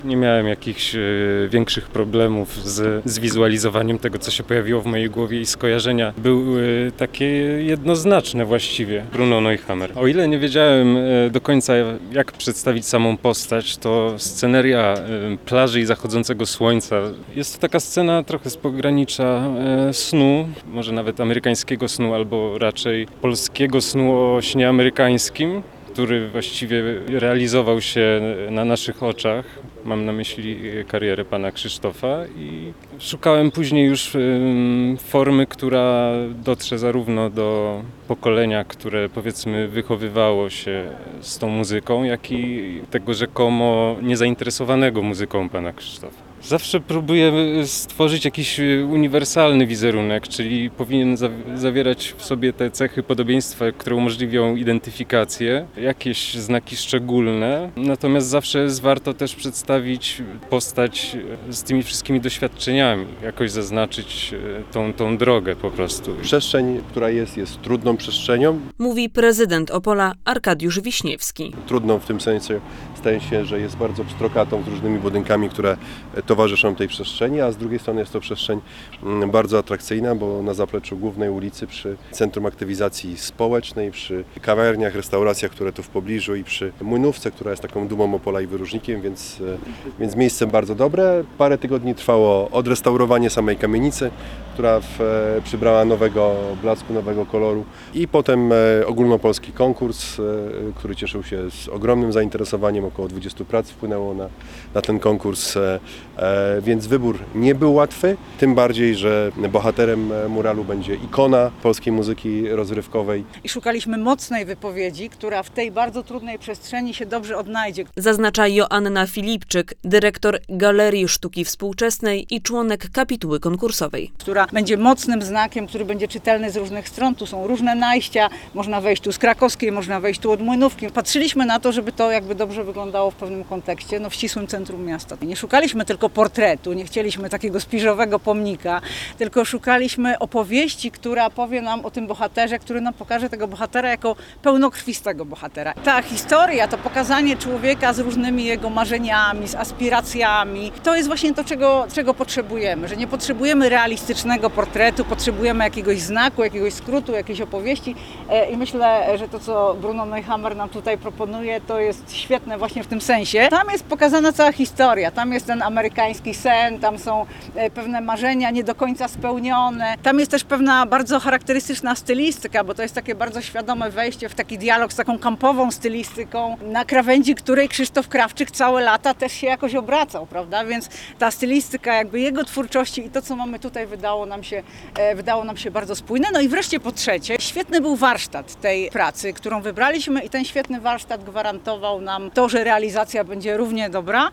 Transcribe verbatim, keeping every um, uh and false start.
Nie miałem jakichś e, większych problemów z, z wizualizowaniem tego, co się pojawiło w mojej głowie i skojarzenia były takie jednoznaczne właściwie. Bruno Neuhammer. O ile nie wiedziałem e, do końca, jak przedstawić samą postać, to sceneria e, plaży i zachodzącego słońca jest to taka scena trochę z pogranicza e, snu, może nawet amerykańskiego snu, albo raczej polskiego snu o śnie amerykańskim, który właściwie realizował się na naszych oczach. Mam na myśli karierę pana Krzysztofa i szukałem później już formy, która dotrze zarówno do pokolenia, które powiedzmy wychowywało się z tą muzyką, jak i tego rzekomo niezainteresowanego muzyką pana Krzysztofa. Zawsze próbuję stworzyć jakiś uniwersalny wizerunek, czyli powinien zawierać w sobie te cechy podobieństwa, które umożliwią identyfikację, jakieś znaki szczególne, natomiast zawsze jest warto też przedstawić postać z tymi wszystkimi doświadczeniami, jakoś zaznaczyć tą, tą drogę po prostu. Przestrzeń, która jest, jest trudną przestrzenią. Mówi prezydent Opola Arkadiusz Wiśniewski. Trudną w tym sensie, staje się, że jest bardzo pstrokatą z różnymi budynkami, które towarzyszą tej przestrzeni, a z drugiej strony jest to przestrzeń bardzo atrakcyjna, bo na zapleczu głównej ulicy, przy Centrum Aktywizacji Społecznej, przy kawiarniach, restauracjach, które tu w pobliżu i przy Młynówce, która jest taką dumą Opola i wyróżnikiem, więc, więc miejsce bardzo dobre. Parę tygodni trwało odrestaurowanie samej kamienicy, która w, przybrała nowego blasku, nowego koloru i potem ogólnopolski konkurs, który cieszył się z ogromnym zainteresowaniem. Około dwudziestu prac wpłynęło na, na ten konkurs, więc wybór nie był łatwy, tym bardziej, że bohaterem muralu będzie ikona polskiej muzyki rozrywkowej. I szukaliśmy mocnej wypowiedzi, która w tej bardzo trudnej przestrzeni się dobrze odnajdzie. Zaznacza Joanna Filipczyk, dyrektor Galerii Sztuki Współczesnej i członek kapituły konkursowej. Która będzie mocnym znakiem, który będzie czytelny z różnych stron. Tu są różne najścia, można wejść tu z Krakowskiej, można wejść tu od Młynówki. Patrzyliśmy na to, żeby to jakby dobrze wyglądało w pewnym kontekście, no w ścisłym centrum miasta. Nie szukaliśmy tylko portretu, nie chcieliśmy takiego spiżowego pomnika, tylko szukaliśmy opowieści, która powie nam o tym bohaterze, który nam pokaże tego bohatera jako pełnokrwistego bohatera. Ta historia, to pokazanie człowieka z różnymi jego marzeniami, z aspiracjami, to jest właśnie to, czego, czego potrzebujemy, że nie potrzebujemy realistycznego portretu, potrzebujemy jakiegoś znaku, jakiegoś skrótu, jakiejś opowieści i myślę, że to, co Bruno Neuhammer nam tutaj proponuje, to jest świetne właśnie w tym sensie. Tam jest pokazana cała historia, tam jest ten amerykański sen, tam są pewne marzenia nie do końca spełnione, tam jest też pewna bardzo charakterystyczna stylistyka, bo to jest takie bardzo świadome wejście w taki dialog z taką kampową stylistyką, na krawędzi której Krzysztof Krawczyk całe lata też się jakoś obracał, prawda? Więc ta stylistyka jakby jego twórczości i to, co mamy tutaj, wydało nam się, wydało nam się bardzo spójne. No i wreszcie po trzecie, świetny był warsztat tej pracy, którą wybraliśmy i ten świetny warsztat gwarantował nam to, że realizacja będzie równie dobra.